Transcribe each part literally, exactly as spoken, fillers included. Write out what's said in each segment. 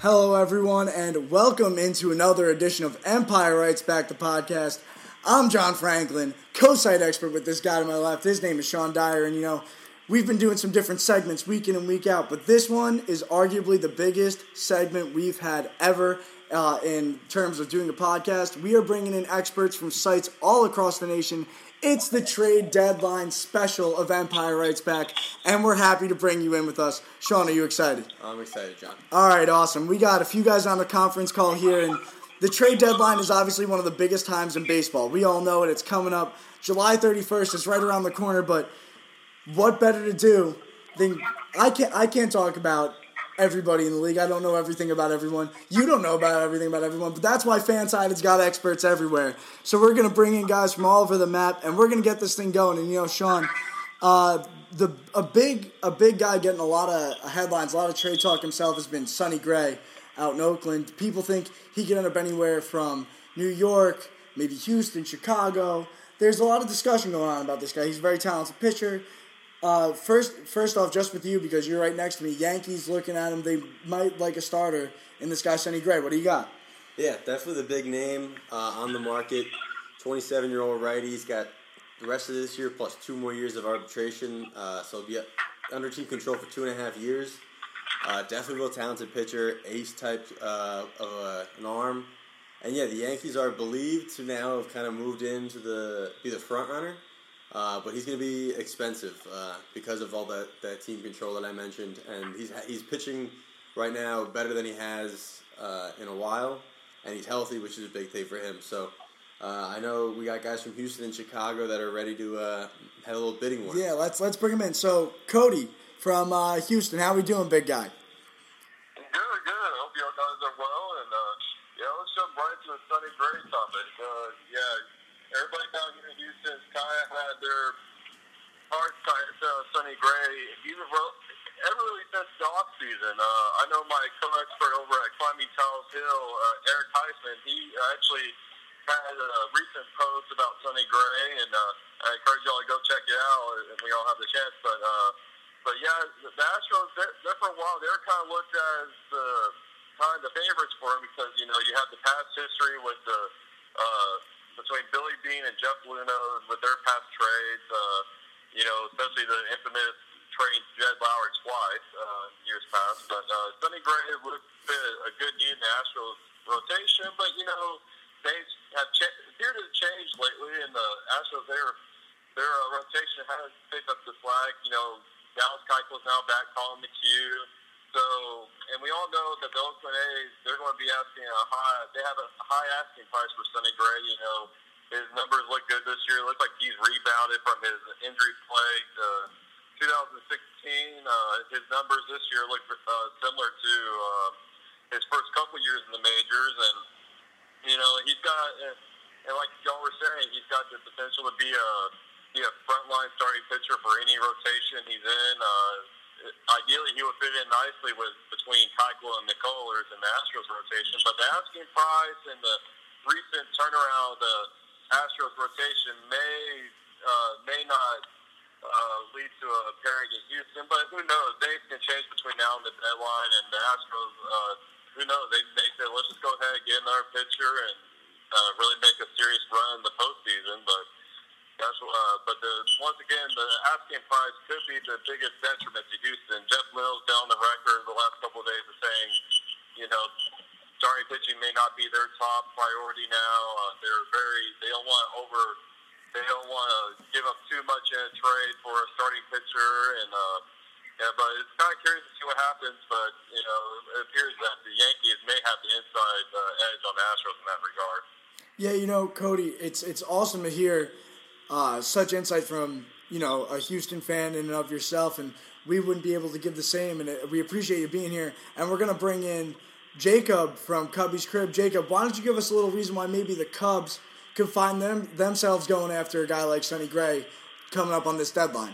Hello, everyone, and welcome into another edition of Empire Writes Back, the podcast. I'm John Franklin, co-site expert with this guy to my left. His name is Sean Dyer, and you know, we've been doing some different segments week in and week out, but this one is arguably the biggest segment we've had ever uh, in terms of doing a podcast. We are bringing in experts from sites all across the nation. It's the trade deadline special of Empire Writes Back, and we're happy to bring you in with us. Sean, are you excited? I'm excited, John. All right, awesome. We got a few guys on the conference call here, and the trade deadline is obviously one of the biggest times in baseball. We all know it. It's coming up July thirty-first. It's right around the corner, but what better to do than I can't I can't talk about everybody in the league. I don't know everything about everyone. You don't know about everything about everyone, but that's why Fansided's got experts everywhere. So we're going to bring in guys from all over the map, and we're going to get this thing going. And, you know, Sean, uh, the a big a big guy getting a lot of headlines, a lot of trade talk himself has been Sonny Gray out in Oakland. People think he could end up anywhere from New York, maybe Houston, Chicago. There's a lot of discussion going on about this guy. He's a very talented pitcher. Uh, first, first off, just with you, because you're right next to me, Yankees looking at him, they might like a starter in this guy, Sonny Gray. What do you got? Yeah, definitely the big name uh, on the market. twenty-seven-year-old righty. He's got the rest of this year plus two more years of arbitration. Uh, so he'll be under team control for two and a half years. Uh, definitely a real talented pitcher, ace type uh, of uh, an arm. And yeah, the Yankees are believed to now have kind of moved into the be the front runner. Uh, but he's going to be expensive uh, because of all that, that team control that I mentioned. And he's he's pitching right now better than he has uh, in a while. And he's healthy, which is a big thing for him. So uh, I know we got guys from Houston and Chicago that are ready to uh, have a little bidding war. Yeah, let's let's bring him in. So, Cody from uh, Houston, how we doing, big guy? Good, good. I hope y'all guys are well. And uh, yeah, let's jump right to the Sonny Gray topic. Uh, yeah. Everybody down here in Houston kind of had their hearts tied to Sonny Gray. Even ever really since the off season. Uh, I know my co-expert over at Climbing Taos Hill, uh, Eric Heisman, he actually had a recent post about Sonny Gray, and uh, I encourage y'all to go check it out, and we all have the chance. But uh, but yeah, the Astros, there for a while, they were kind of looked as the kind of the favorites for him because you know you have the past history with the. Uh, between Billy Beane and Jeff Luna with their past trades, uh, you know, especially the infamous trade Jed Lowry twice uh, years past. But uh, Sonny Gray would have been a good need in the Astros rotation, but, you know, they have cha- appeared to have changed lately, and the Astros, their, their uh, rotation has picked up the slack. You know, Dallas Keuchel's now back, Colin McHugh. So, and we all know that the Oakland A's, they're going to be asking a high, they have a high asking price for Sonny Gray. You know, his numbers look good this year. It looks like he's rebounded from his injury plague. Uh, twenty sixteen, uh, his numbers this year look uh, similar to uh, his first couple years in the majors. And, you know, he's got, and like y'all were saying, he's got the potential to be a, be a frontline starting pitcher for any rotation he's in. Uh, Ideally, he would fit in nicely with between Keuchel and McCullers in the Astros rotation. But the asking price and the recent turnaround of the Astros rotation may uh, may not uh, lead to a pairing in Houston. But who knows? Things can change between now and the deadline. And the Astros, uh, who knows? They they said let's just go ahead and get another pitcher and uh, really make a serious run in the postseason. But That's, uh, but the, once again, the asking price could be the biggest detriment to Houston. Jeff Mills down the record the last couple of days of saying, you know, starting pitching may not be their top priority now. Uh, they're very, they don't want over, they don't want to give up too much in a trade for a starting pitcher. And uh, yeah, but it's kind of curious to see what happens. But you know, it appears that the Yankees may have the inside uh, edge on the Astros in that regard. Yeah, you know, Cody, it's it's awesome to hear. Uh, such insight from, you know, a Houston fan in and of yourself, and we wouldn't be able to give the same, and we appreciate you being here. And we're going to bring in Jacob from Cubby's Crib. Jacob, why don't you give us a little reason why maybe the Cubs could find them themselves going after a guy like Sonny Gray coming up on this deadline?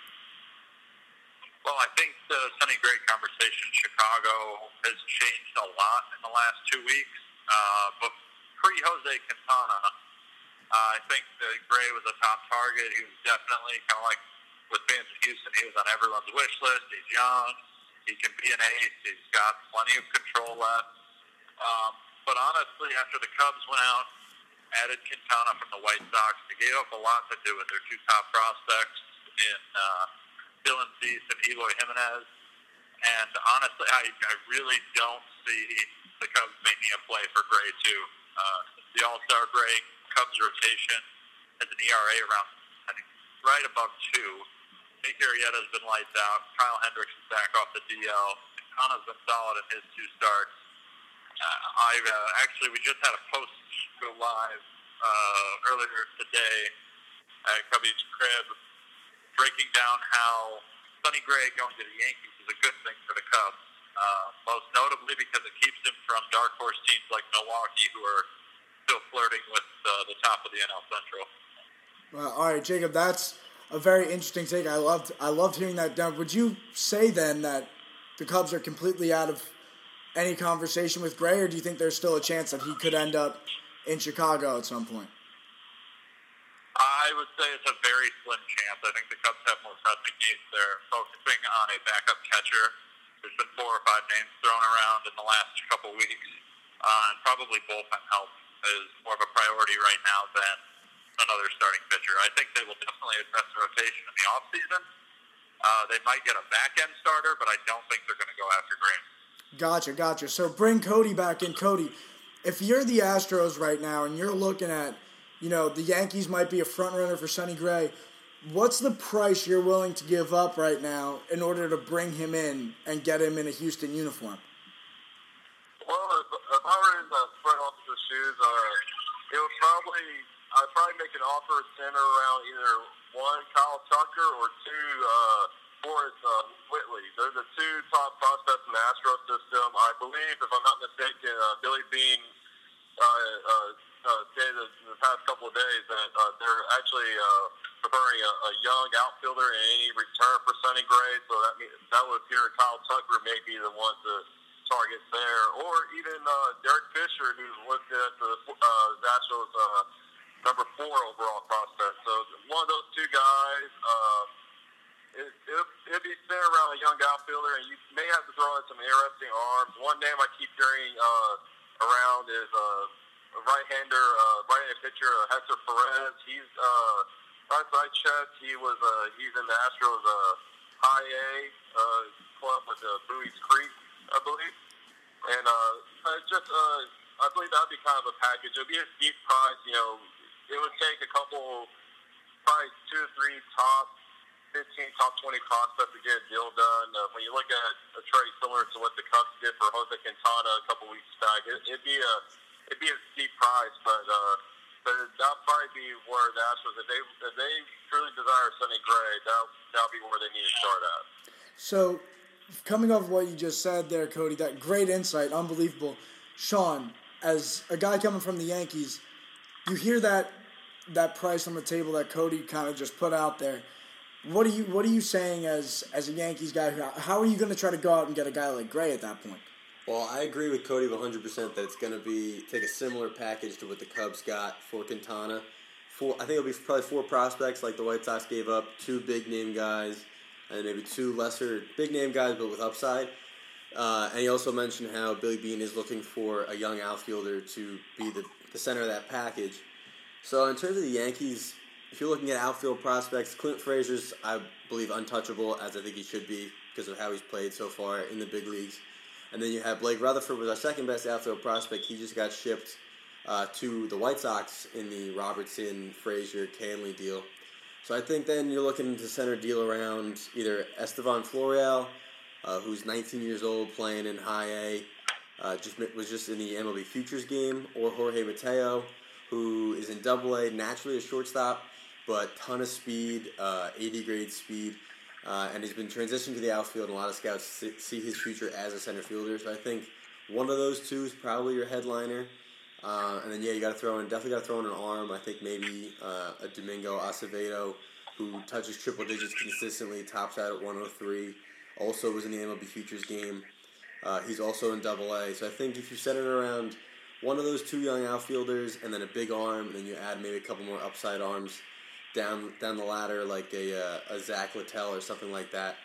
Well, I think the Sonny Gray conversation in Chicago has changed a lot in the last two weeks, uh, but pre-Jose Quintana, Uh, I think that Gray was a top target. He was definitely kind of like with fans in Houston. He was on everyone's wish list. He's young. He can be an ace. He's got plenty of control left. Um, but honestly, after the Cubs went out, added Quintana from the White Sox, they gave up a lot to do with their two top prospects in uh, Dylan Cease and Eloy Jimenez. And honestly, I, I really don't see the Cubs making a play for Gray, too. Uh, the All-Star break, Cubs rotation has an E R A around, I think, right above two. Nick Arrieta's been lights out. Kyle Hendricks is back off the D L. Quintana's been solid in his two starts. Uh, I uh, actually, we just had a post go live uh, earlier today at Cubby's crib, breaking down how Sonny Gray going to the Yankees is a good thing for the Cubs. Uh, most notably because it keeps him from dark horse teams like Milwaukee, who are still flirting with uh, the top of the N L Central. Well, all right, Jacob, that's a very interesting take. I loved, I loved hearing that down. Would you say then that the Cubs are completely out of any conversation with Gray, or do you think there's still a chance that he could end up in Chicago at some point? I would say it's a very slim chance. I think the Cubs have more pressing needs. They're focusing on a backup catcher. There's been four or five names thrown around in the last couple weeks, uh, and probably bullpen help is more of a priority right now than another starting pitcher. I think they will definitely address the rotation in the offseason. Uh, they might get a back-end starter, but I don't think they're going to go after Gray. Gotcha, gotcha. So bring Cody back in. Cody, if you're the Astros right now and you're looking at, you know, the Yankees might be a front runner for Sonny Gray, what's the price you're willing to give up right now in order to bring him in and get him in a Houston uniform? Well, if, if I were in the front office's shoes, uh, it would probably, I'd probably make an offer center around either one, Kyle Tucker, or two, uh, Forrest uh, Whitley. They're the two top prospects in the Astro system. I believe, if I'm not mistaken, uh, Billy Beane uh, uh, uh, stated in the past couple of days that uh, they're actually uh, preferring a, a young outfielder in any return for Sonny Gray. So that means, that would appear Kyle Tucker may be the one to target there, or even uh, Derek Fisher, who's listed as the uh, Astros uh, number four overall prospect. So one of those two guys. Uh, It, it, it'd be center around a young outfielder, and you may have to throw in some interesting arms. One name I keep hearing uh, around is uh, a right-hander, uh, right-handed pitcher, uh, Hector Perez. He's uh, last I checked, he was uh, he's in the Astros uh, High A uh, club with uh, Bowie's Creek, I believe. And uh, it's just, uh, I believe that'd be kind of a package. It'd be a steep price. You know, it would take a couple, probably two or three top. fifteen, top twenty prospects to get a deal done. Uh, when you look at a trade similar to what the Cubs did for Jose Quintana a couple weeks back, it, it'd be a it'd be a steep price, but uh, but that'll probably be where the Astros, if they if they truly desire Sonny Gray, that'll that'll be where they need to start at. So, coming off what you just said there, Cody, that great insight, unbelievable. Sean, as a guy coming from the Yankees, you hear that that price on the table that Cody kind of just put out there. What are you What are you saying as as a Yankees guy? How are you going to try to go out and get a guy like Gray at that point? Well, I agree with Cody one hundred percent that it's going to be take a similar package to what the Cubs got for Quintana. Four, I think it'll be probably four prospects like the White Sox gave up, two big name guys, and maybe two lesser big name guys but with upside. Uh, and he also mentioned how Billy Beane is looking for a young outfielder to be the, the center of that package. So in terms of the Yankees, if you're looking at outfield prospects, Clint Frazier's, I believe, untouchable, as I think he should be because of how he's played so far in the big leagues. And then you have Blake Rutherford, was our second best outfield prospect. He just got shipped uh, to the White Sox in the Robertson, Frazier, Canley deal. So I think then you're looking to center deal around either Estevan Florial, uh, who's nineteen years old, playing in High A, uh, just was just in the M L B Futures game, or Jorge Mateo, who is in Double A, naturally a shortstop, but ton of speed, uh, eighty grade speed, uh, and he's been transitioning to the outfield, and a lot of scouts see his future as a center fielder. So I think one of those two is probably your headliner. Uh, and then, yeah, you got to throw in, definitely got to throw in an arm. I think maybe uh, a Domingo Acevedo, who touches triple digits consistently, tops out at one oh three, also was in the M L B Futures game. Uh, he's also in Double A. So I think if you set it around one of those two young outfielders and then a big arm, and then you add maybe a couple more upside arms down down the ladder, like a uh, a Zach Littell or something like that,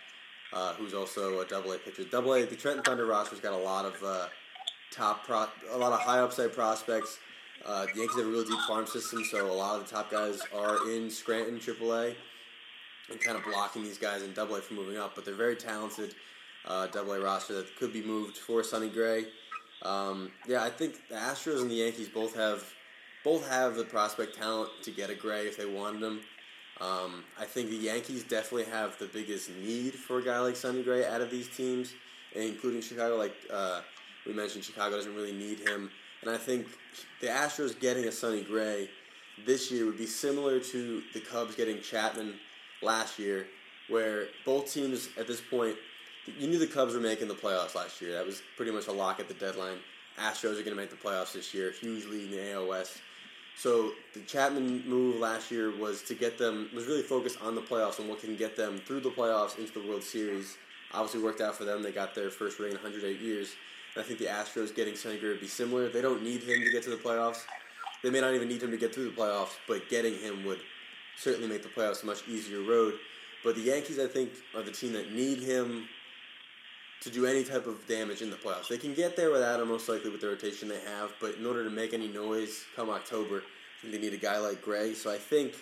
uh, who's also a Double A pitcher. Double A, the Trenton Thunder roster's got a lot of uh, top pro, a lot of high upside prospects. Uh, the Yankees have a real deep farm system, so a lot of the top guys are in Scranton Triple A and kind of blocking these guys in Double A from moving up. But they're very talented. Uh, Double A roster that could be moved for Sonny Gray. Um, yeah, I think the Astros and the Yankees both have both have the prospect talent to get a Gray if they wanted him. Um, I think the Yankees definitely have the biggest need for a guy like Sonny Gray out of these teams, including Chicago. Like uh, we mentioned, Chicago doesn't really need him, and I think the Astros getting a Sonny Gray this year would be similar to the Cubs getting Chapman last year, where both teams at this point. You knew the Cubs were making the playoffs last year. That was pretty much a lock at the deadline. Astros are going to make the playoffs this year, huge lead in the A L West. So the Chapman move last year was to get them, was really focused on the playoffs and what can get them through the playoffs into the World Series. Obviously worked out for them. They got their first ring in one hundred eight years. And I think the Astros getting Sonny Gray would be similar. They don't need him to get to the playoffs. They may not even need him to get through the playoffs, but getting him would certainly make the playoffs a much easier road. But the Yankees, I think, are the team that need him to do any type of damage in the playoffs. They can get there without him, most likely with the rotation they have, but in order to make any noise come October, I think they need a guy like Gray. So I think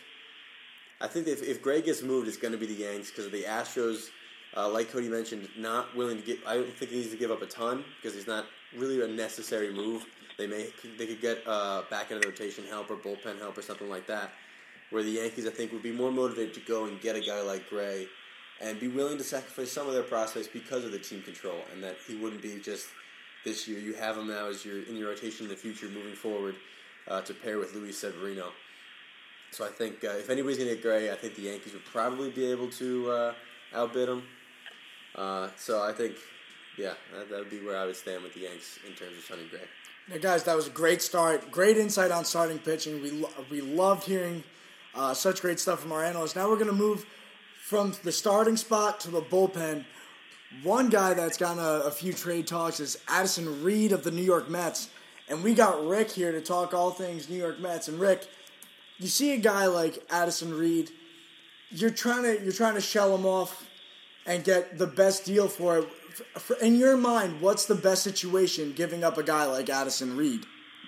I think if, if Gray gets moved, it's going to be the Yanks because the Astros, uh, like Cody mentioned, not willing to get. I don't think he needs to give up a ton because he's not really a necessary move. They may they could get uh, back into the rotation help or bullpen help or something like that, where the Yankees, I think, would be more motivated to go and get a guy like Gray and be willing to sacrifice some of their prospects because of the team control, and that he wouldn't be just this year. You have him now as your in your rotation in the future moving forward uh, to pair with Luis Severino. So I think uh, if anybody's going to get Gray, I think the Yankees would probably be able to uh, outbid him. Uh, so I think, yeah, that, that would be where I would stand with the Yanks in terms of Sonny Gray. Now, guys, that was a great start. Great insight on starting pitching. We, lo- we loved hearing uh, such great stuff from our analysts. Now we're going to move from the starting spot to the bullpen. One guy that's gotten a, a few trade talks is Addison Reed of the New York Mets. And we got Rick here to talk all things New York Mets. And Rick, you see a guy like Addison Reed, you're trying to you're trying to shell him off and get the best deal for it. For, in your mind, what's the best situation giving up a guy like Addison Reed?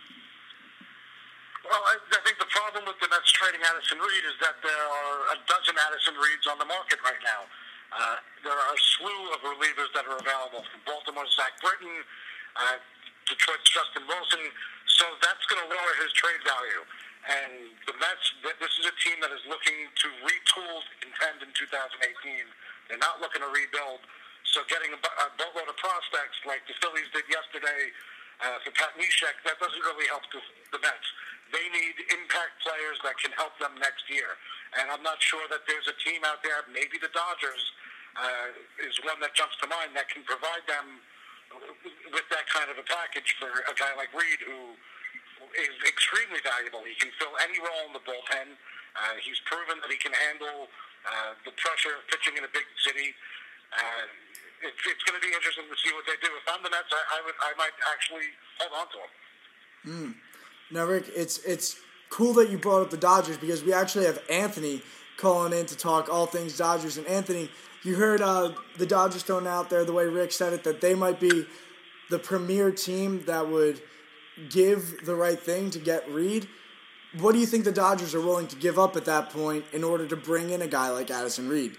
Well, I, I think the problem with the Mets trading Addison Reed is that there are a dozen Addison Reeds on the market right now. Uh, there are a slew of relievers that are available from Baltimore, Zach Britton, uh, Detroit's Justin Wilson. So that's going to lower his trade value. And the Mets, this is a team that is looking to retool contend in two thousand eighteen. They're not looking to rebuild. So getting a, a boatload of prospects like the Phillies did yesterday uh, for Pat Neshek, that doesn't really help the, the Mets. They need impact players that can help them next year. And I'm not sure that there's a team out there, maybe the Dodgers uh, is one that jumps to mind, that can provide them with that kind of a package for a guy like Reed, who is extremely valuable. He can fill any role in the bullpen. Uh, he's proven that he can handle uh, the pressure of pitching in a big city. Uh, it's it's going to be interesting to see what they do. If I'm the Mets, I, I would I might actually hold on to him. Mm. Now, Rick, it's it's cool that you brought up the Dodgers because we actually have Anthony calling in to talk all things Dodgers. And Anthony, you heard uh, the Dodgers throwing out there the way Rick said it, that they might be the premier team that would give the right thing to get Reed. What do you think the Dodgers are willing to give up at that point in order to bring in a guy like Addison Reed?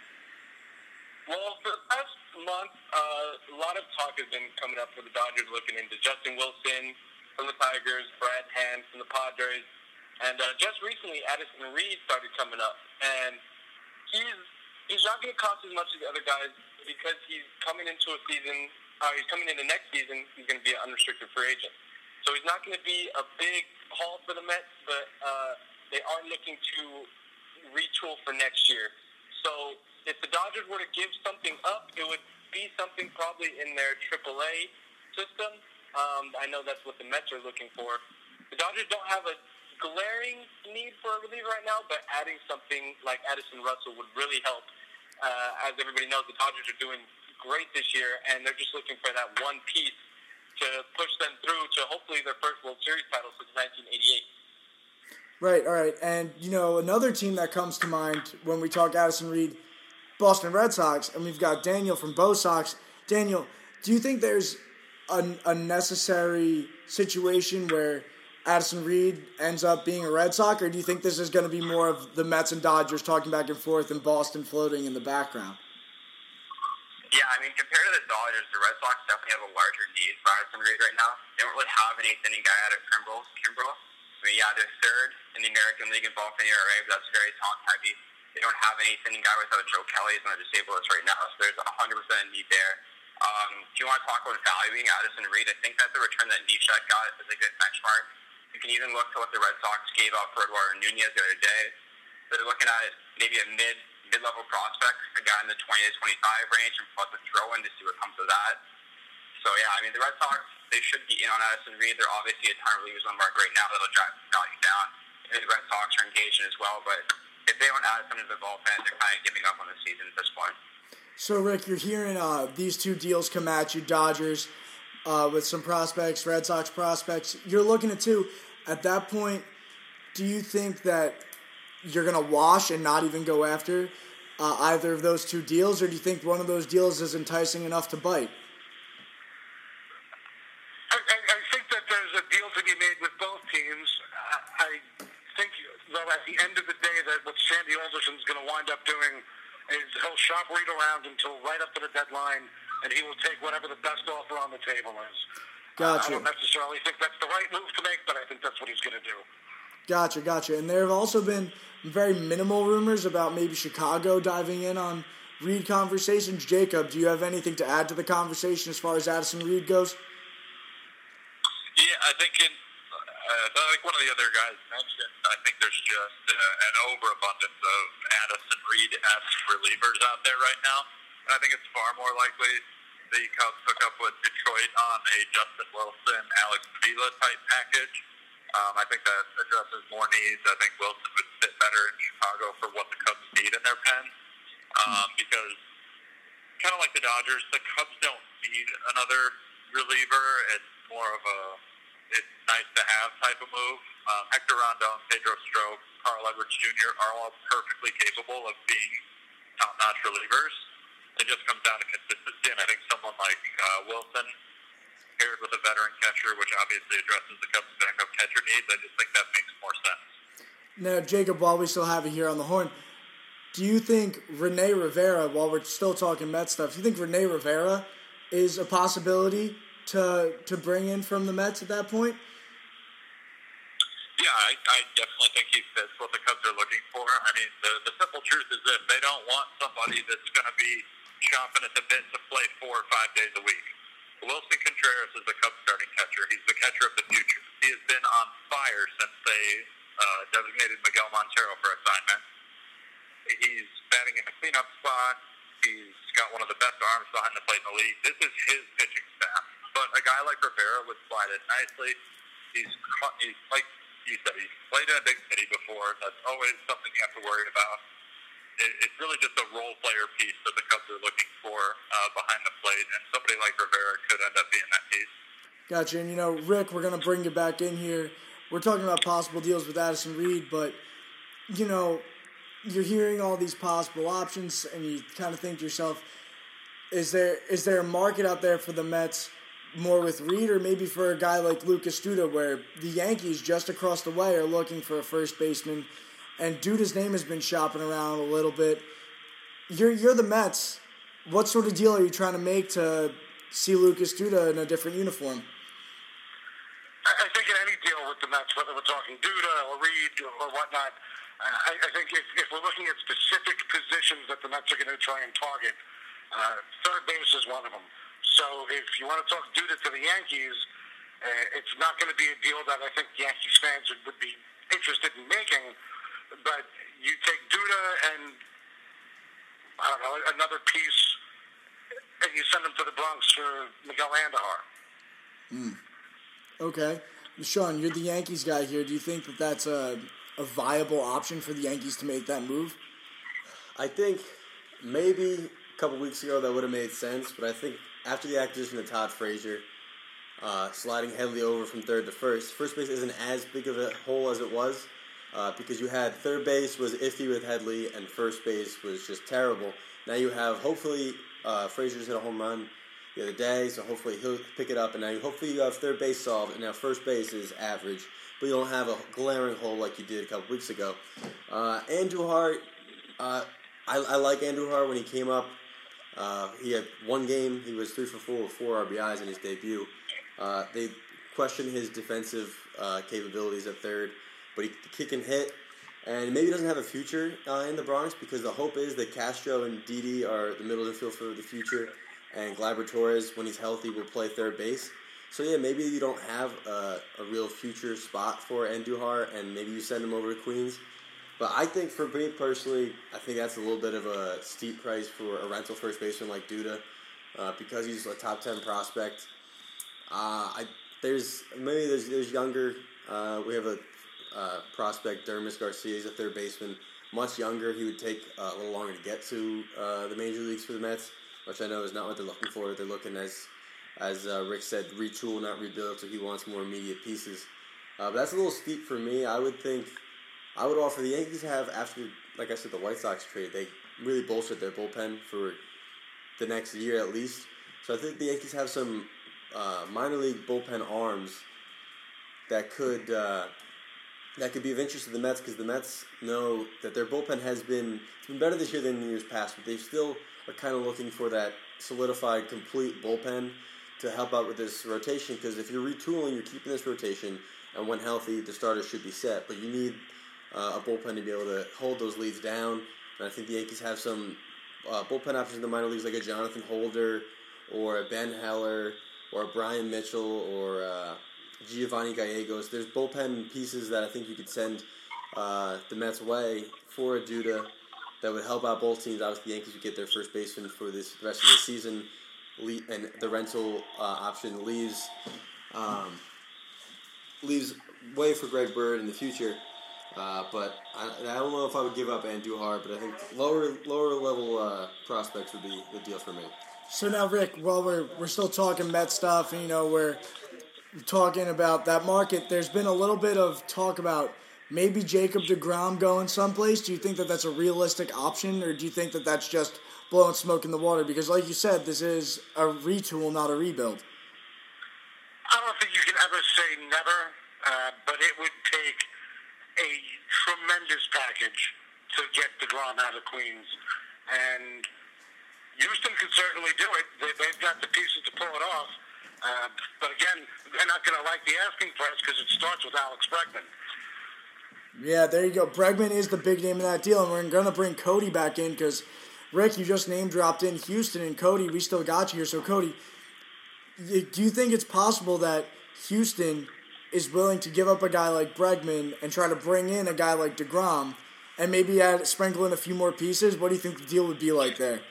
Well, for the past month, uh, a lot of talk has been coming up for the Dodgers looking into Justin Wilson from the Tigers, Brad Hand from the Padres, and uh, just recently Addison Reed started coming up. And he's he's not going to cost as much as the other guys because he's coming into a season, uh, he's coming into next season, he's going to be an unrestricted free agent. So he's not going to be a big haul for the Mets, but uh, they are looking to retool for next year. So if the Dodgers were to give something up, it would be something probably in their triple A system. Um, I know that's what the Mets are looking for. The Dodgers don't have a glaring need for a reliever right now, but adding something like Addison Russell would really help. Uh, as everybody knows, the Dodgers are doing great this year, and they're just looking for that one piece to push them through to hopefully their first World Series title since nineteen eighty-eight. Right, all right. And, you know, another team that comes to mind when we talk Addison Reed, Boston Red Sox, and we've got Daniel from Bo Sox. Daniel, do you think there's a, a necessary situation where Addison Reed ends up being a Red Sox, or do you think this is going to be more of the Mets and Dodgers talking back and forth and Boston floating in the background? Yeah, I mean, compared to the Dodgers, the Red Sox definitely have a larger need for Addison Reed right now. They don't really have an eighth-inning guy out of Kimbrel. Kimbrel. I mean, yeah, they're third in the American League in bullpen E R A, but that's very talent-heavy. They don't have an eighth-inning guy without Joe Kelly. He's on the disabled list right now, so there's one hundred percent a need there. Um, if you want to talk about valuing Addison Reed, I think that the return that Neshek got is a good benchmark. You can even look to what the Red Sox gave up for Eduardo Nunez the other day. They're looking at maybe a mid mid-level prospect, a guy in the twenty to twenty-five range, and plus a throw-in to see what comes of that. So, yeah, I mean, the Red Sox, they should be in on Addison Reed. They're obviously a ton of relievers on the market right now that'll drive the value down. Maybe the Red Sox are engaged in as well, but if they don't add something to the bullpen, they're kind of giving up on the season at this point. So, Rick, you're hearing uh, these two deals come at you, Dodgers uh, with some prospects, Red Sox prospects. You're looking at two. At that point, do you think that you're going to wash and not even go after uh, either of those two deals, or do you think one of those deals is enticing enough to bite? I, I, I think that there's a deal to be made with both teams. I, I think, though, at the end of the day, that what Sandy Alderson's going to wind up doing is he'll shop Reed around until right up to the deadline, and he will take whatever the best offer on the table is. Gotcha. Uh, I don't necessarily think that's the right move to make, but I think that's what he's going to do. Gotcha, gotcha. And there have also been very minimal rumors about maybe Chicago diving in on Reed conversations. Jacob, do you have anything to add to the conversation as far as Addison Reed goes? Yeah, I think in uh, like one of the other guys mentioned, I think there's just uh, an overabundance of Addison Reed-esque relievers out there right now. And I think it's far more likely the Cubs hook up with Detroit on a Justin Wilson, Alex Avila type package. Um, I think that addresses more needs. I think Wilson would fit better in Chicago for what the Cubs need in their pen. Um, because kind of like the Dodgers, the Cubs don't need another reliever. It's more of a it's nice to have type of move. Um, Hector Rondon, Pedro Strop, Carl Edwards Junior are all perfectly capable of being top-notch relievers. It just comes down to consistency, and I think someone like uh, Wilson, paired with a veteran catcher, which obviously addresses the Cubs' backup catcher needs, I just think that makes more sense. Now, Jacob, while we still have it here on the horn, do you think Rene Rivera, while we're still talking Mets stuff, do you think Rene Rivera is a possibility to to bring in from the Mets at that point? Yeah, I, I definitely think he fits what the Cubs are looking for. I mean, the, the simple truth is this. They don't want somebody that's going to be chomping at the bit to play four or five days a week. Wilson Contreras is the Cubs starting catcher. He's the catcher of the future. He has been on fire since they uh, designated Miguel Montero for assignment. He's batting in a cleanup spot. He's got one of the best arms behind the plate in the league. This is his pitching staff. But a guy like Rivera would slide it nicely. He's, he's like you said, he's played in a big city before. That's always something you have to worry about. It, it's really just a role player piece that the Cubs are looking for uh, behind the plate, and somebody like Rivera could end up being that piece. Gotcha. And, you know, Rick, we're going to bring you back in here. We're talking about possible deals with Addison Reed, but, you know, you're hearing all these possible options, and you kind of think to yourself, is there is there a market out there for the Mets more with Reed, or maybe for a guy like Lucas Duda, where the Yankees just across the way are looking for a first baseman, and Duda's name has been shopping around a little bit. You're you're the Mets. What sort of deal are you trying to make to see Lucas Duda in a different uniform? I think in any deal with the Mets, whether we're talking Duda or Reed or whatnot, I, I think if, if we're looking at specific positions that the Mets are going to try and target, uh, third base is one of them. So if you want to talk Duda to the Yankees, uh, it's not going to be a deal that I think Yankees fans would, would be interested in making. But you take Duda and, I don't know, another piece, and you send them to the Bronx for Miguel Andujar. Mm. Okay. Sean, you're the Yankees guy here. Do you think that that's a, a viable option for the Yankees to make that move? I think maybe a couple weeks ago that would have made sense, but I think after the acquisition of Todd Frazier, uh, sliding heavily over from third to first, first base isn't as big of a hole as it was uh, because you had third base was iffy with Headley and first base was just terrible. Now you have, hopefully, uh, Frazier's hit a home run the other day, so hopefully he'll pick it up. And now you, hopefully you have third base solved, and now first base is average, but you don't have a glaring hole like you did a couple weeks ago. Uh, Andujar, uh, I, I like Andujar when he came up. Uh, he had one game, he was three for four with four R B Is in his debut. Uh, they questioned his defensive uh, capabilities at third, but he the kick and hit. And maybe he doesn't have a future uh, in the Bronx because the hope is that Castro and Didi are the middle infield for the future, and Gleyber Torres, when he's healthy, will play third base. So yeah, maybe you don't have a, a real future spot for Andujar, and maybe you send him over to Queens. But I think for me personally, I think that's a little bit of a steep price for a rental first baseman like Duda, uh, because he's a top ten prospect. Uh, I there's maybe there's there's younger. Uh, we have a uh, prospect, Dermis Garcia. He's a third baseman, much younger. He would take uh, a little longer to get to uh, the major leagues for the Mets, which I know is not what they're looking for. They're looking, as as uh, Rick said, retool, not rebuild. So he wants more immediate pieces. Uh, but that's a little steep for me. I would think I would offer the Yankees have after, like I said, the White Sox trade. They really bolstered their bullpen for the next year at least. So I think the Yankees have some uh, minor league bullpen arms that could uh, that could be of interest to the Mets, because the Mets know that their bullpen has been it's been better this year than in years past, but they still are kind of looking for that solidified, complete bullpen to help out with this rotation. Because if you're retooling, you're keeping this rotation, and when healthy, the starters should be set. But you need uh, a bullpen to be able to hold those leads down. And I think the Yankees have some uh, bullpen options in the minor leagues, like a Jonathan Holder, or a Ben Heller, or a Brian Mitchell, or uh, Giovanni Gallegos. There's bullpen pieces that I think you could send uh, the Mets' way for a Duda that would help out both teams. Obviously, the Yankees would get their first baseman for this the rest of the season, and the rental uh, option leaves um, leaves way for Greg Bird in the future. Uh, but I, I don't know if I would give up Andujar, but I think lower lower level uh, prospects would be the deal for me. So now, Rick, while we're we're still talking Met stuff, and, you know, we're talking about that market, there's been a little bit of talk about maybe Jacob deGrom going someplace. Do you think that that's a realistic option, or do you think that that's just blowing smoke in the water? Because, like you said, this is a retool, not a rebuild. I don't think you can ever say never, uh, but it would take a tremendous package to get deGrom out of Queens. And Houston can certainly do it. They, they've got the pieces to pull it off. Uh, but again, they're not going to like the asking price because it starts with Alex Bregman. Yeah, there you go. Bregman is the big name in that deal, and we're going to bring Cody back in because, Rick, you just name-dropped in Houston, and Cody, we still got you here. So, Cody, do you think it's possible that Houston is willing to give up a guy like Bregman and try to bring in a guy like deGrom and maybe add sprinkle in a few more pieces? What do you think the deal would be like there?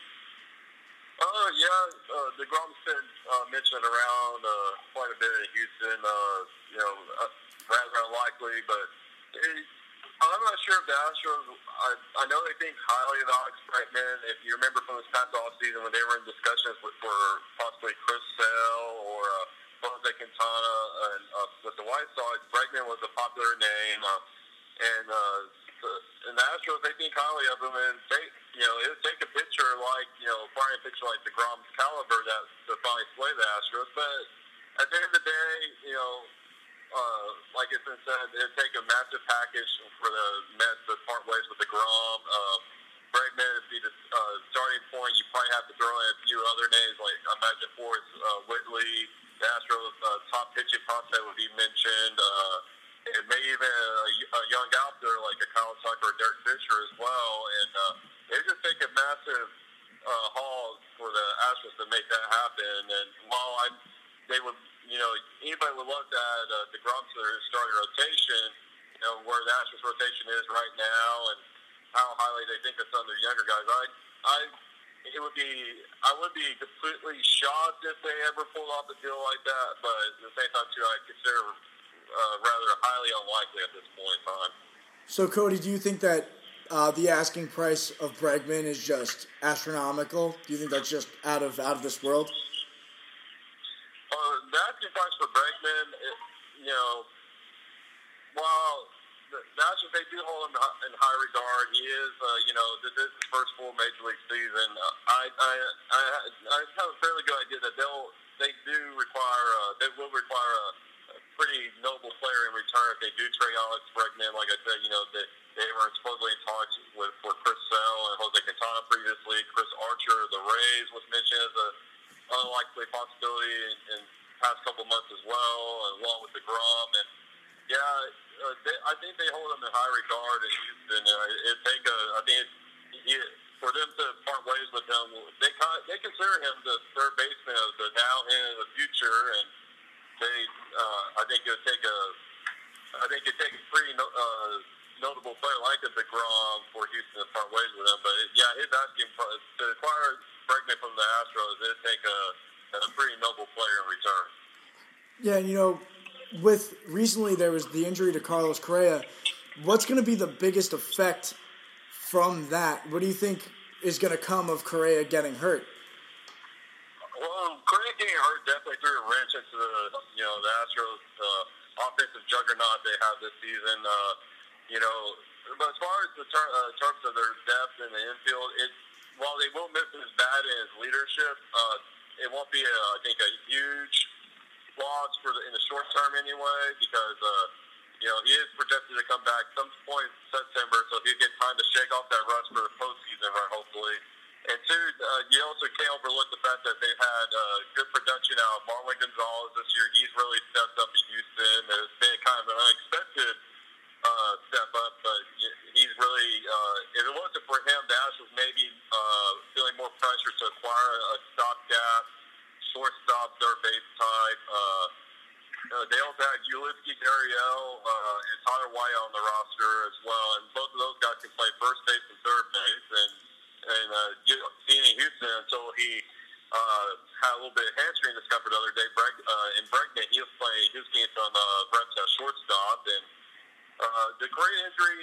Uh, yeah, uh, deGrom's been uh, mentioned around uh, quite a bit in Houston. Uh, you know, uh, rather unlikely, but it, I'm not sure if the Astros. I, I know they think highly of Alex Bregman. If you remember from this past offseason when they were in discussions with, for possibly Chris Sale or uh, Jose Quintana and uh, with the White Sox, Bregman was a popular name, uh, and uh, the, and the Astros, they think highly of him, and they, you know, it would take a pitcher like, you know, probably a pitcher like deGrom's caliber that to finally sway the Astros. But at the end of the day, you know, uh, like it's been said, it would take a massive package for the Mets to part ways with deGrom. Um, Bregman would be the uh, starting point. You probably have to throw in a few other names, like I imagine Forrest uh, Whitley. The Astros' uh, top pitching prospect would be mentioned. Uh, and maybe even a, a young outfielder like a Kyle Tucker or Derek Fisher as well. And uh, it would just take a massive uh, haul for the Astros to make that happen. And while I'm, they would, you know, anybody would love to add uh, deGrom to their starting rotation, you know, where the Astros rotation is right now and how highly they think of some of their younger guys. I, I, it would be, I would be completely shocked if they ever pulled off a deal like that. But at the same time, too, I consider uh, rather highly unlikely at this point in time. So, Cody, do you think that uh, the asking price of Bregman is just astronomical? Do you think that's just out of out of this world? Uh, the asking price for Bregman, it, you know, while the Nationals, they do hold him in high regard. He is, uh, you know, this is his first full major league season. Uh, I, I, I, I have a fairly good idea that they'll, they do require, uh, they will require a, a pretty noble player in return if they do trade Alex Bregman. Like I said, you know, they, they were supposedly in talks with for Chris Sale and Jose Quintana previously. Chris Archer, the Rays, was mentioned as a unlikely possibility in, in the past couple months as well, along with DeGrom. And yeah, uh, they, I think they hold him in high regard in Houston. Uh, it take a, I think it's, he, for them to part ways with him, they they consider him the third baseman of the now and the future, and they, uh, I think it would take a, I think it take a pretty no, uh, notable player like a DeGrom for Houston to part ways with him. But yeah, his asking to acquire Bregman from the Astros, it'd take a, a pretty noble player in return. Yeah, you know, with recently there was the injury to Carlos Correa. What's going to be the biggest effect from that? What do you think is going to come of Correa getting hurt? Well, Correa getting hurt definitely threw a wrench into the, you know, the Astros uh, offensive juggernaut they have this season. Uh, you know, but as far as the ter- uh, terms of their depth in the infield, it while they won't miss his bat and his leadership, uh, it won't be, a, I think, a huge loss for the, in the short term anyway, because uh, you know he is projected to come back some point in September, so he'll get time to shake off that rust for the postseason, right? Hopefully. And two, uh, you also can't overlook the fact that they've had uh, good production out of Marwin Gonzalez this year. He's really stepped up in Houston. It's been kind of an unexpected uh, step up, but he's really, uh, if it wasn't for him, the Astros maybe uh, feeling more pressure to acquire a stopgap, shortstop, third base type. Uh, uh, they also had Ulysses Gurriel uh, and Tyler White on the roster as well, and both of those guys can play first base and third base. And and uh, seeing in Houston until he uh, had a little bit of hamstring discomfort the other day, Breg, uh, in Bregman, he was playing, he was getting some uh, reps at shortstop, and uh, the Correa injury,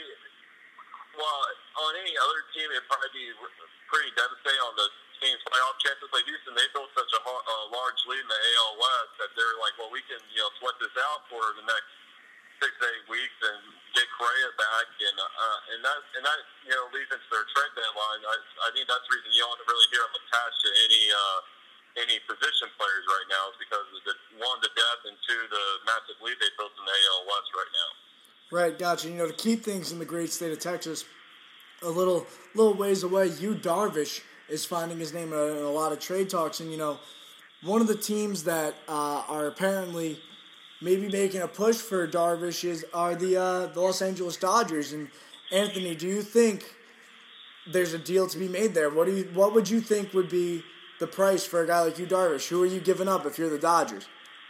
well, on any other team, it'd probably be pretty devastating on the team's playoff chances. Like Houston, they built such a, a large lead in the A L West that they're like, well, we can, you know, sweat this out for the next six to eight weeks and get Correa back, and uh, and that and that you know leads into their trade deadline. I I think that's the reason you don't really hear them attached to any uh, any position players right now, is because of the one, the depth, and two, the massive lead they built in the A L West right now. Right, gotcha. You know, to keep things in the great state of Texas a little little ways away, Yu Darvish is finding his name in a lot of trade talks, and you know, one of the teams that uh, are apparently maybe making a push for Darvish is are the uh, the Los Angeles Dodgers. And Anthony, do you think there's a deal to be made there? What do you what would you think would be the price for a guy like Yu Darvish? Who are you giving up if you're the Dodgers?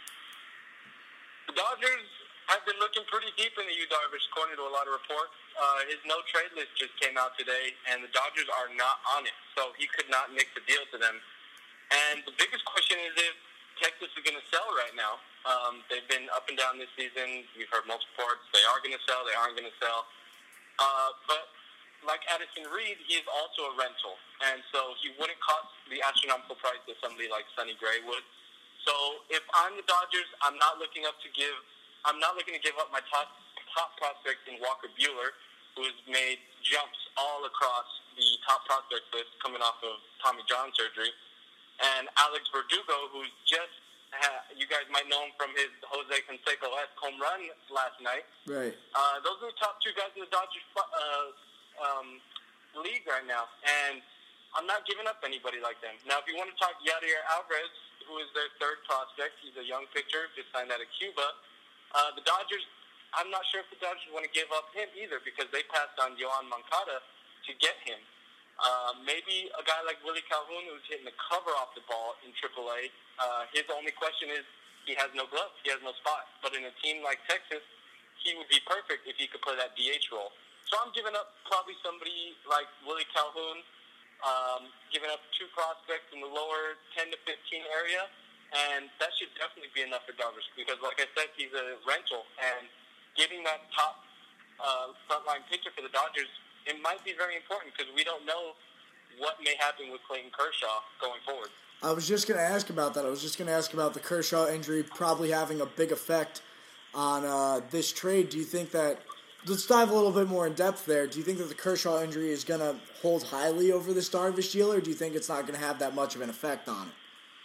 The Dodgers have been looking pretty deep into Yu Darvish, according to a lot of reports. Uh, his no trade list just came out today, and the Dodgers are not on it, so he could not mix a deal to them. And the biggest question is if Texas is going to sell right now. Um, they've been up and down this season. We've heard multiple reports. They are going to sell. They aren't going to sell. Uh, but like Addison Reed, he is also a rental. And so he wouldn't cost the astronomical price that somebody like Sonny Gray would. So if I'm the Dodgers, I'm not looking up to give – I'm not looking to give up my top top prospect in Walker Buehler, who has made jumps all across the top prospect list coming off of Tommy John surgery. And Alex Verdugo, who's just, ha- you guys might know him from his Jose Canseco-esque home run last night. Right. Uh, those are the top two guys in the Dodgers uh, um, league right now. And I'm not giving up anybody like them. Now, if you want to talk Yadier Alvarez, who is their third prospect, he's a young pitcher, just signed out of Cuba. Uh, the Dodgers, I'm not sure if the Dodgers want to give up him either, because they passed on Yohan Moncada to get him. Uh, maybe a guy like Willie Calhoun, who's hitting the cover off the ball in triple A, uh, his only question is he has no glove, he has no spot. But in a team like Texas, he would be perfect if he could play that D H role. So I'm giving up probably somebody like Willie Calhoun, um, giving up two prospects in the lower ten to fifteen area, and that should definitely be enough for Darvish, because like I said, he's a rental, and getting that top uh, frontline pitcher for the Dodgers, it might be very important, because we don't know what may happen with Clayton Kershaw going forward. I was just going to ask about that. I was just going to ask about the Kershaw injury probably having a big effect on uh, this trade. Do you think that let's dive a little bit more in depth there. Do you think that the Kershaw injury is going to hold highly over this Darvish deal, or do you think it's not going to have that much of an effect on it?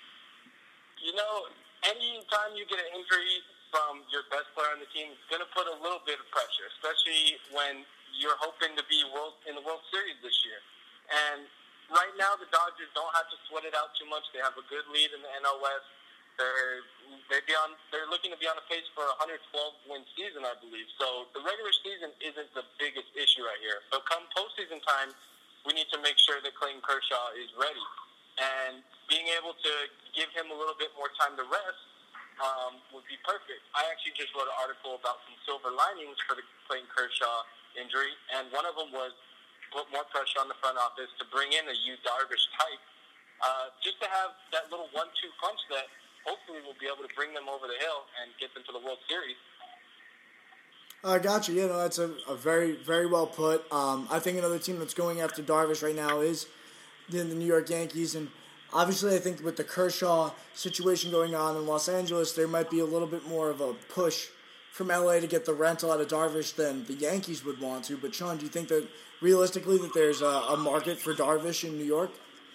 You know, any time you get an injury from your best player on the team, it's going to put a little bit of pressure, especially when you're hoping to be world in the World Series this year. And right now, the Dodgers don't have to sweat it out too much. They have a good lead in the N L West. They're they be on. They're looking to be on a pace for a one hundred twelve win season, I believe. So the regular season isn't the biggest issue right here. But come postseason time, we need to make sure that Clayton Kershaw is ready, and being able to give him a little bit more time to rest um, would be perfect. I actually just wrote an article about some silver linings for the Clayton Kershaw injury, and one of them was put more pressure on the front office to bring in a Yu Darvish type, uh, just to have that little one two punch that hopefully will be able to bring them over the hill and get them to the World Series. I uh, got you. Yeah, no, that's a, a very, very well put. Um, I think another team that's going after Darvish right now is the, the New York Yankees, and obviously I think with the Kershaw situation going on in Los Angeles, there might be a little bit more of a push from L A to get the rental out of Darvish than the Yankees would want to. But Sean, do you think that realistically that there's a, a market for Darvish in New York?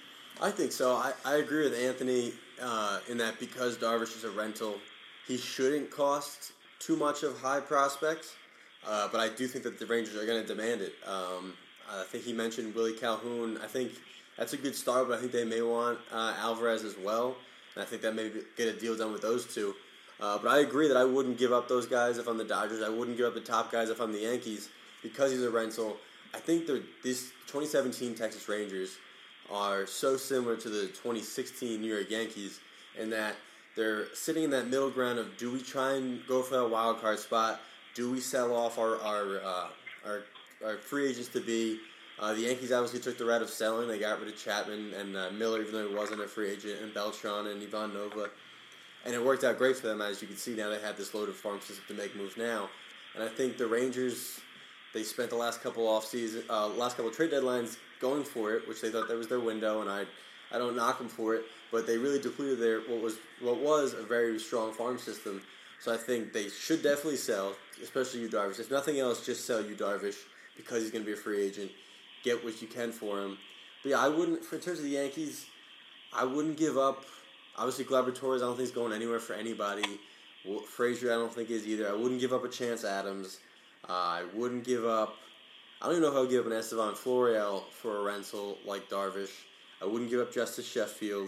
I think so. I, I agree with Anthony uh, in that because Darvish is a rental, he shouldn't cost too much of high prospects. Uh, but I do think that the Rangers are going to demand it. Um, I think he mentioned Willie Calhoun. I think that's a good start, but I think they may want uh, Alvarez as well. And I think that may get a deal done with those two. Uh, but I agree that I wouldn't give up those guys if I'm the Dodgers. I wouldn't give up the top guys if I'm the Yankees because he's a rental. I think these twenty seventeen Texas Rangers are so similar to the twenty sixteen New York Yankees in that they're sitting in that middle ground of do we try and go for that wild card spot? Do we sell off our our uh, our, our free agents to be? Uh, the Yankees obviously took the route of selling. They got rid of Chapman and uh, Miller, even though he wasn't a free agent, and Beltran and Ivan Nova. And it worked out great for them. As you can see now, they have this loaded farm system to make moves now. And I think the Rangers, they spent the last couple off season, uh, last couple trade deadlines going for it, which they thought that was their window, and I, I don't knock them for it. But they really depleted their what was what was a very strong farm system. So I think they should definitely sell, especially Yu Darvish. If nothing else, just sell Yu Darvish because he's going to be a free agent. Get what you can for him. But yeah, I wouldn't. For in terms of the Yankees, I wouldn't give up. Obviously, Gleyber Torres, I don't think he's going anywhere for anybody. Well, Frazier, I don't think is either. I wouldn't give up a Chance Adams. Uh, I wouldn't give up. I don't even know if I would give up an Estevan Florial for a rental like Darvish. I wouldn't give up Justice Sheffield.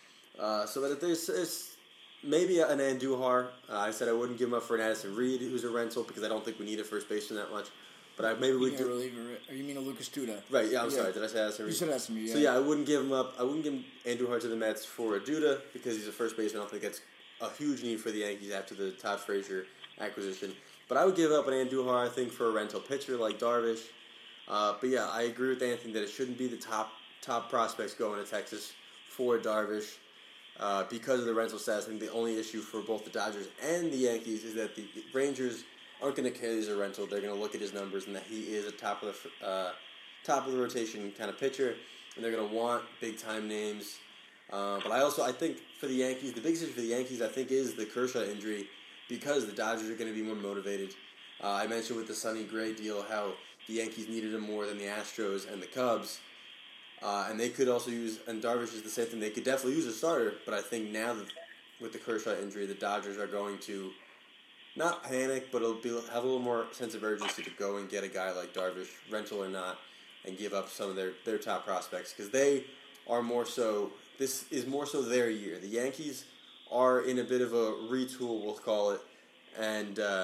Uh, so that if there's, there's maybe an Andujar. Uh, I said I wouldn't give him up for an Addison Reed, who's a rental, because I don't think we need a first baseman that much. But I maybe we do. Reliever, or you mean a Lucas Duda? Right. Yeah. I'm yeah. sorry. Did I say Addison Reed? You said Addison Reed. Yeah. So yeah, I wouldn't give him up. I wouldn't give Andujar to the Mets for a Duda because he's a first baseman. I don't think that's a huge need for the Yankees after the Todd Frazier acquisition. But I would give up an Andujar, I think, for a rental pitcher like Darvish. Uh, but yeah, I agree with Anthony that it shouldn't be the top top prospects going to Texas for Darvish uh, because of the rental status. I think the only issue for both the Dodgers and the Yankees is that the Rangers aren't going to carry as a rental. They're going to look at his numbers and that he is a top of the uh, top of the rotation kind of pitcher, and they're going to want big time names. Uh, but I also I think for the Yankees, the biggest issue for the Yankees I think is the Kershaw injury because the Dodgers are going to be more motivated. Uh, I mentioned with the Sonny Gray deal how the Yankees needed him more than the Astros and the Cubs, uh, and they could also use and Darvish is the same thing. They could definitely use a starter, but I think now that with the Kershaw injury, the Dodgers are going to not panic, but it'll be have a little more sense of urgency to go and get a guy like Darvish, rental or not, and give up some of their, their top prospects because they are more so. This is more so their year. The Yankees are in a bit of a retool, we'll call it, and uh,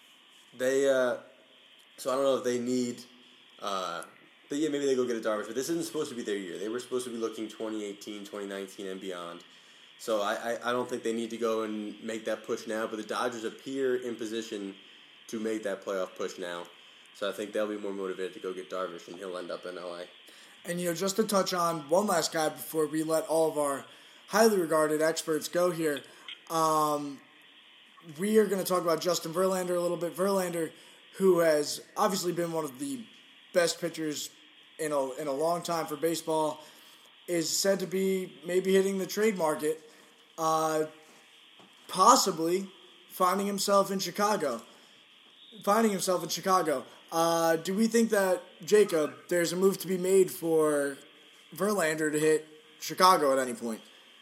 they. Uh, so I don't know if they need. Uh, but yeah, maybe they go get a Darvish, but this isn't supposed to be their year. They were supposed to be looking twenty eighteen, twenty nineteen, and beyond. So I, I, I don't think they need to go and make that push now, but the Dodgers appear in position to make that playoff push now. So I think they'll be more motivated to go get Darvish, and he'll end up in L A. And, you know, just to touch on one last guy before we let all of our highly regarded experts go here, um, we are going to talk about Justin Verlander a little bit. Verlander, who has obviously been one of the best pitchers in a, in a long time for baseball, is said to be maybe hitting the trade market. Uh, possibly finding himself in Chicago. finding himself in Chicago. Uh, do we think that, Jacob, there's a move to be made for Verlander to hit Chicago at any point?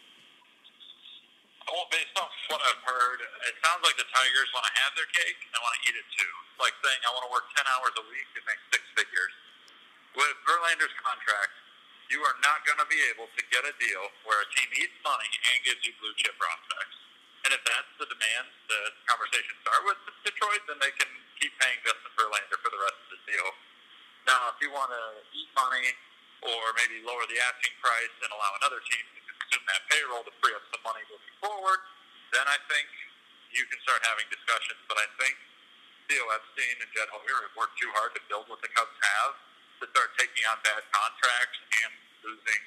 Well, based off what I've heard, it sounds like the Tigers want to have their cake and want to eat it too. It's like saying, I want to work ten hours a week and make six figures. With Verlander's contract, you are not going to be able to get a deal where a team eats money and gives you blue chip prospects. And if that's the demand, the conversation start with Detroit, then they can keep paying Justin Verlander for the rest of the deal. Now, if you want to eat money or maybe lower the asking price and allow another team to consume that payroll to free up some money moving forward, then I think you can start having discussions. But I think Theo Epstein and Jed Hoyer have worked too hard to build what the Cubs have to start taking on bad contracts and losing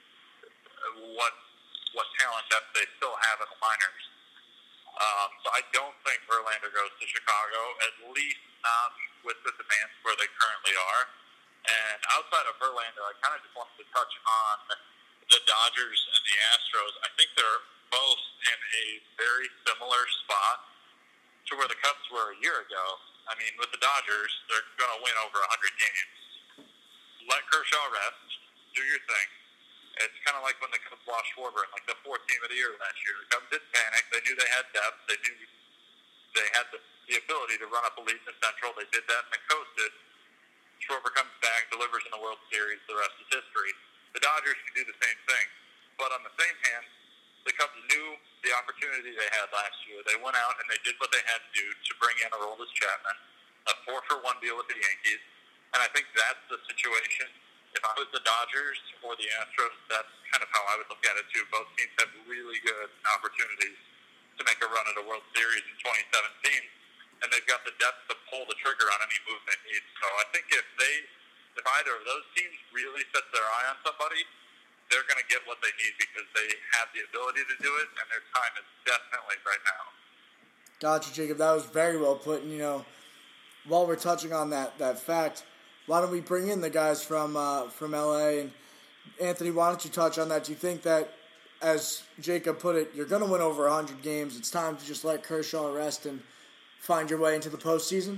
what what talent depth they still have in the minors. Um, so I don't think Verlander goes to Chicago, at least not with the demands where they currently are. And outside of Verlander, I kind of just wanted to touch on the Dodgers and the Astros. I think they're both in a very similar spot to where the Cubs were a year ago. I mean, with the Dodgers, they're going to win over one hundred games. Let Kershaw rest. Do your thing. It's kind of like when the Cubs lost Schwarber in like the fourth game of the year last year. The Cubs didn't panic. They knew they had depth. They knew they had the, the ability to run up a lead in the Central. They did that and they coasted. Schwarber comes back, delivers in the World Series. The rest is history. The Dodgers can do the same thing. But on the same hand, the Cubs knew the opportunity they had last year. They went out and they did what they had to do to bring in Aroldis Chapman, a four-for-one deal with the Yankees. And I think that's the situation. If I was the Dodgers or the Astros, that's kind of how I would look at it too. Both teams have really good opportunities to make a run at a World Series in twenty seventeen, and they've got the depth to pull the trigger on any move they need. So I think if they, if either of those teams really sets their eye on somebody, they're going to get what they need because they have the ability to do it, and their time is definitely right now. Gotcha, Jacob. That was very well put. And, you know, while we're touching on that, that fact, why don't we bring in the guys from uh, from L A? And Anthony, why don't you touch on that? Do you think that, as Jacob put it, you're going to win over one hundred games? It's time to just let Kershaw rest and find your way into the postseason?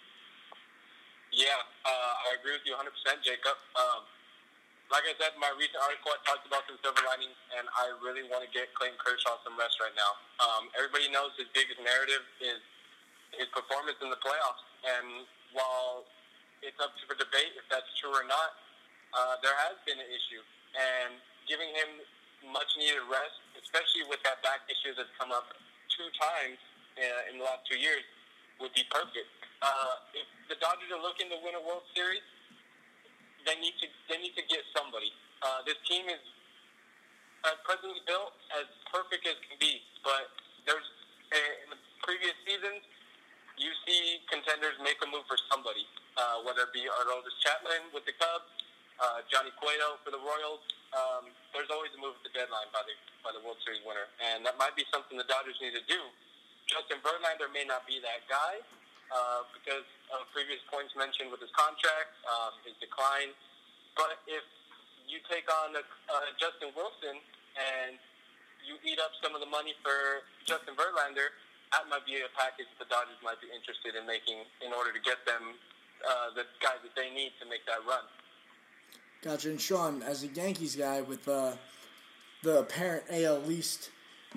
Yeah, uh, I agree with you one hundred percent, Jacob. Um, like I said, my recent article I talked about some silver linings, and I really want to get Clayton Kershaw some rest right now. Um, everybody knows his biggest narrative is his performance in the playoffs, and while it's up for debate if that's true or not, uh, there has been an issue. And giving him much-needed rest, especially with that back issue that's come up two times uh, in the last two years, would be perfect. Uh, if the Dodgers are looking to win a World Series, they need to they need to get somebody. Uh, this team is, as presently built, as perfect as can be. But there's uh, in the previous seasons, you see contenders make a move for somebody, uh, whether it be Aroldis Chapman with the Cubs, uh, Johnny Cueto for the Royals. Um, there's always a move at the deadline by the by the World Series winner, and that might be something the Dodgers need to do. Justin Verlander may not be that guy uh, because of previous points mentioned with his contract, um, his decline. But if you take on a, uh, Justin Wilson and you eat up some of the money for Justin Verlander, that might be a package the Dodgers might be interested in making in order to get them uh, the guys that they need to make that run. Gotcha. And Sean, as a Yankees guy with uh, the apparent A L East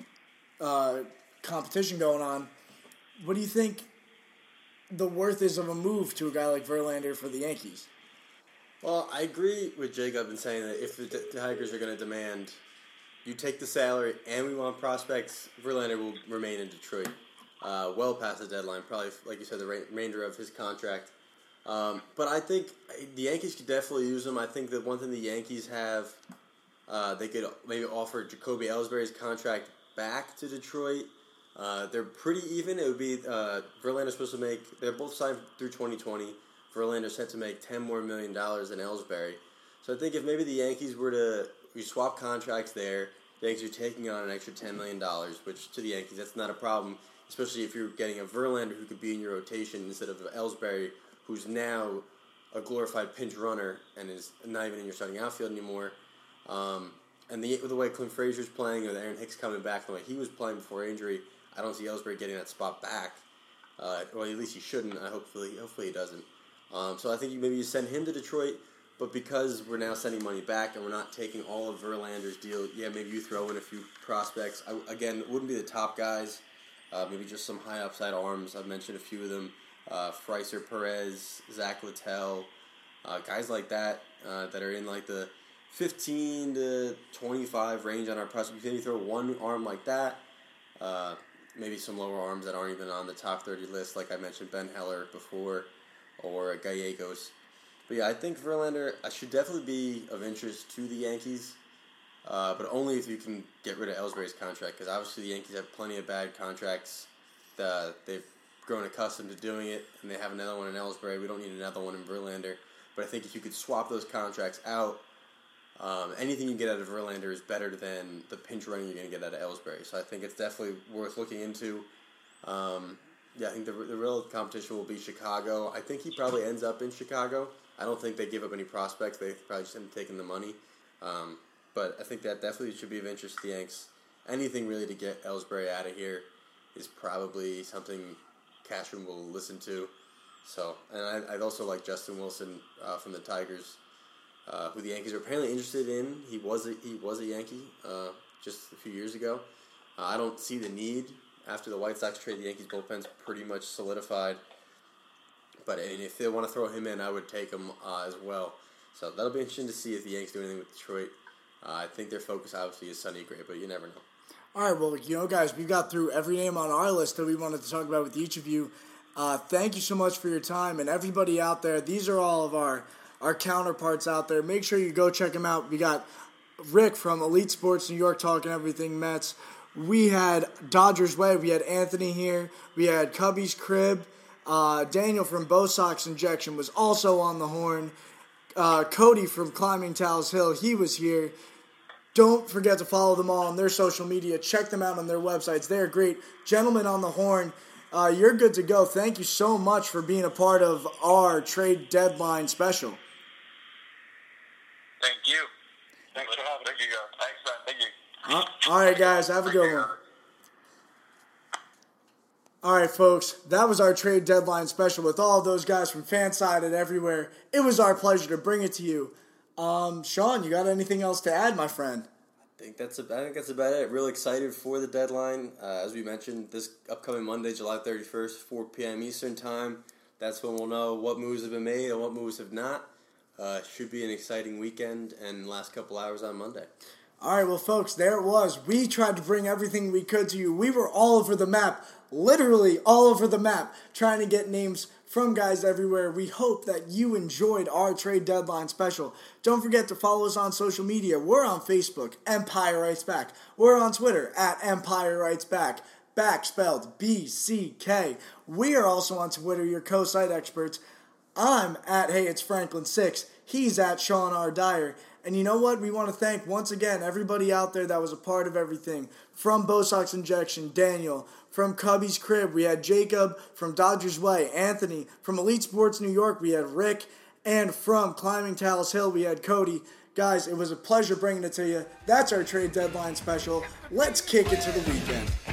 uh, competition going on, what do you think the worth is of a move to a guy like Verlander for the Yankees? Well, I agree with Jacob in saying that if the Tigers are going to demand, you take the salary and we want prospects, Verlander will remain in Detroit uh, well past the deadline, probably, like you said, the remainder of his contract. Um, but I think the Yankees could definitely use him. I think that one thing the Yankees have, uh, they could maybe offer Jacoby Ellsbury's contract back to Detroit. Uh, they're pretty even. It would be uh, Verlander's supposed to make, they're both signed through twenty twenty. Verlander's set to make ten more million dollars than Ellsbury. So I think if maybe the Yankees were to we swap contracts there, the Yankees are taking on an extra ten million dollars, which to the Yankees, that's not a problem, especially if you're getting a Verlander who could be in your rotation instead of Ellsbury, who's now a glorified pinch runner and is not even in your starting outfield anymore. Um, and the, the way Clint Frazier's playing, with Aaron Hicks coming back, the way he was playing before injury, I don't see Ellsbury getting that spot back. Uh, or at least he shouldn't. I hopefully, hopefully he doesn't. Um, so I think you, maybe you send him to Detroit. But because we're now sending money back and we're not taking all of Verlander's deal, yeah, maybe you throw in a few prospects. I, again, it wouldn't be the top guys. Uh, maybe just some high upside arms. I've mentioned a few of them. Uh, Freiser Perez, Zach Littell, uh, guys like that uh, that are in like the fifteen to twenty-five range on our prospect. Maybe throw one arm like that. Uh, maybe some lower arms that aren't even on the top thirty list, like I mentioned Ben Heller before, or Gallegos. But yeah, I think Verlander I should definitely be of interest to the Yankees, uh, but only if you can get rid of Ellsbury's contract, because obviously the Yankees have plenty of bad contracts. The, they've grown accustomed to doing it, and they have another one in Ellsbury. We don't need another one in Verlander. But I think if you could swap those contracts out, um, anything you get out of Verlander is better than the pinch running you're going to get out of Ellsbury. So I think it's definitely worth looking into. Um, yeah, I think the the real competition will be Chicago. I think he probably ends up in Chicago. I don't think they give up any prospects. They probably just end up taking the money. Um, but I think that definitely should be of interest to the Yanks. Anything really to get Ellsbury out of here is probably something Cashman will listen to. So, and I, I'd also like Justin Wilson uh, from the Tigers, uh, who the Yankees are apparently interested in. He was a, he was a Yankee uh, just a few years ago. Uh, I don't see the need after the White Sox trade. The Yankees bullpen's pretty much solidified. But and if they want to throw him in, I would take him uh, as well. So that'll be interesting to see if the Yankees do anything with Detroit. Uh, I think their focus obviously is Sonny Gray, but you never know. All right, well, you know, guys, we got through every name on our list that we wanted to talk about with each of you. Uh, thank you so much for your time, and everybody out there. These are all of our, our counterparts out there. Make sure you go check them out. We got Rick from Elite Sports New York talking everything Mets. We had Dodgers Way. We had Anthony here. We had Cubby's Crib. Uh, Daniel from Bo Sox Injection was also on the horn. Uh, Cody from Climbing Talus Hill, he was here. Don't forget to follow them all on their social media. Check them out on their websites. They're great. Gentlemen on the horn, uh, you're good to go. Thank you so much for being a part of our trade deadline special. Thank you. Thanks for having me. Thank you, guys. Thanks, man. Thank you. Uh, all right, guys. Have a good one. All right, folks, that was our trade deadline special with all of those guys from Fanside and everywhere. It was our pleasure to bring it to you. Um, Sean, you got anything else to add, my friend? I think that's a, I think that's about it. Real excited for the deadline. Uh, as we mentioned, this upcoming Monday, July thirty-first, four p.m. Eastern Time. That's when we'll know what moves have been made and what moves have not. Uh, should be an exciting weekend and last couple hours on Monday. All right, well, folks, there it was. We tried to bring everything we could to you. We were all over the map, literally all over the map, trying to get names from guys everywhere. We hope that you enjoyed our trade deadline special. Don't forget to follow us on social media. We're on Facebook, Empire Writes Back. We're on Twitter, at Empire Writes Back. Back spelled B C K. We are also on Twitter, your co-site experts. I'm at Hey It's Franklin six. He's at Sean R. Dyer. And you know what? We want to thank once again everybody out there that was a part of everything. From Bo Sox Injection, Daniel. From Cubby's Crib, we had Jacob. From Dodgers Way, Anthony. From Elite Sports New York, we had Rick. And from Climbing Talus Hill, we had Cody. Guys, it was a pleasure bringing it to you. That's our trade deadline special. Let's kick it to the weekend.